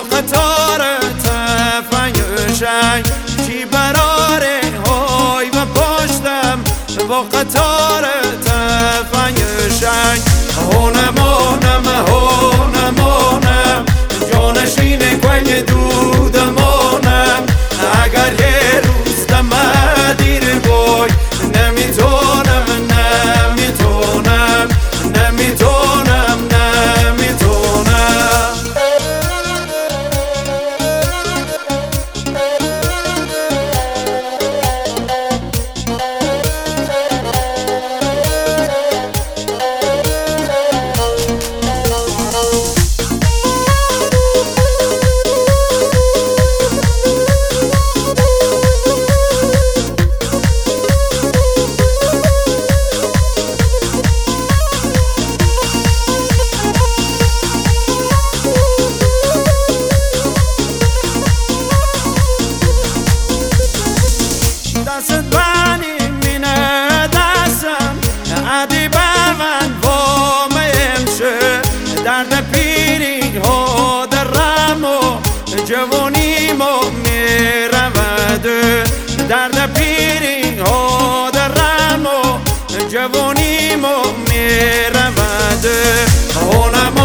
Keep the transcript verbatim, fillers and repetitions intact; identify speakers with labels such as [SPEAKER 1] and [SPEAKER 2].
[SPEAKER 1] قطار تفنگشنگ چی براره های و پشتم با قطار تفنگشنگ هونمونم هونمونم جانشین کنگ دودمونم اگر یه روز دم دیر بای نمیتونم نمیتونم نمیتونم نمیتونم دست بانی مینه دستم عدی بر من وام امشه درد پیری ها درم و جوانیمو میرود درد پیری ها درم و جوانیمو میرود